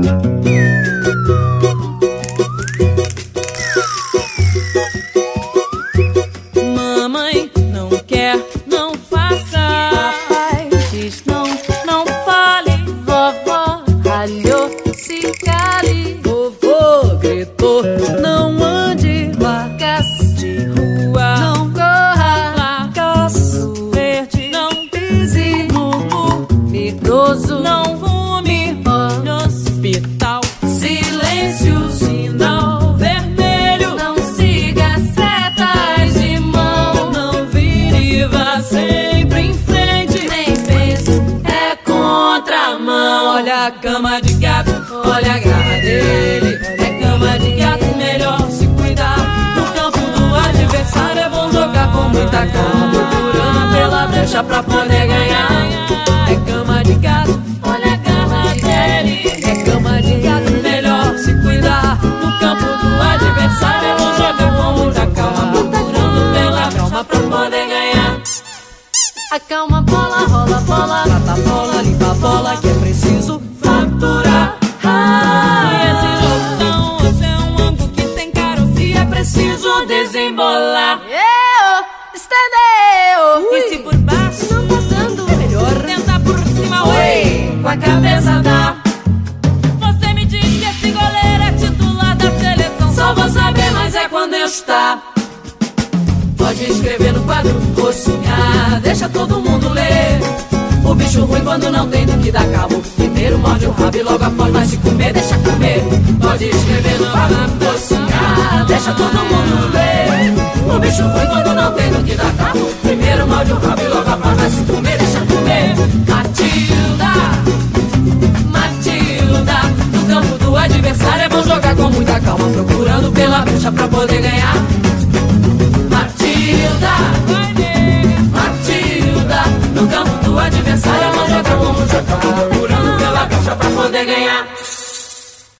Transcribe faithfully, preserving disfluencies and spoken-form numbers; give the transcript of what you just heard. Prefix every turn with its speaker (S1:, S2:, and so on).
S1: Mamãe não quer, não faça.
S2: Papai diz não, não fale.
S1: Vovó
S2: Ralhou, se cale.
S1: vovô gritou, não ande.
S2: Vacas
S1: De rua
S2: não corra.
S1: Lacaço verde não
S2: Pise
S1: no
S2: medroso.
S1: não fume no hospital.
S2: Silêncio,
S1: Sinal vermelho,
S2: não siga setas de mão.
S1: não vire e vá sempre em frente.
S2: Nem pense, é contramão.
S1: Olha a cama de gato, olha a garra dele. É cama de gato, melhor se cuidar. No campo do adversário é bom jogar com muita calma, procurando pela brecha pra poder ganhar. É cama de gato, olha a garra dele. É cama de gato, melhor se cuidar. No campo do adversário é bom jogar com muita calma, procurando pela calma pra poder ganhar.
S2: Acalma a bola, rola a bola.
S1: Trata a bola, limpa a bola, que é preciso faturar. Ah, esse jogo não, você é um ângulo que tem caroço e é preciso desembolar.
S2: Eu, estendeu.
S1: E se por baixo
S2: Não tá dando.
S1: é melhor tentar por cima, ui, com a cabeça dá. Você me diz que esse goleiro é titular da seleção, só vou saber, mas é quando eu estar. Pode escrever no quadro ou sonhar, deixa todo mundo ler. O bicho ruim quando não tem do que dar cabo, primeiro morde o rabo e logo após vai se comer, deixa comer. Pode escrever no quadro ou sonhar, deixa todo mundo ler. O bicho ruim quando não tem do que dar cabo, primeiro morde o rabo e logo após vai se comer, deixa comer. Matilda, Matilda, no campo do adversário é bom jogar com muita calma, procurando pela brecha pra poder ganhar. Matilda, Matilda, no campo do adversário é bom jogar com muita calma,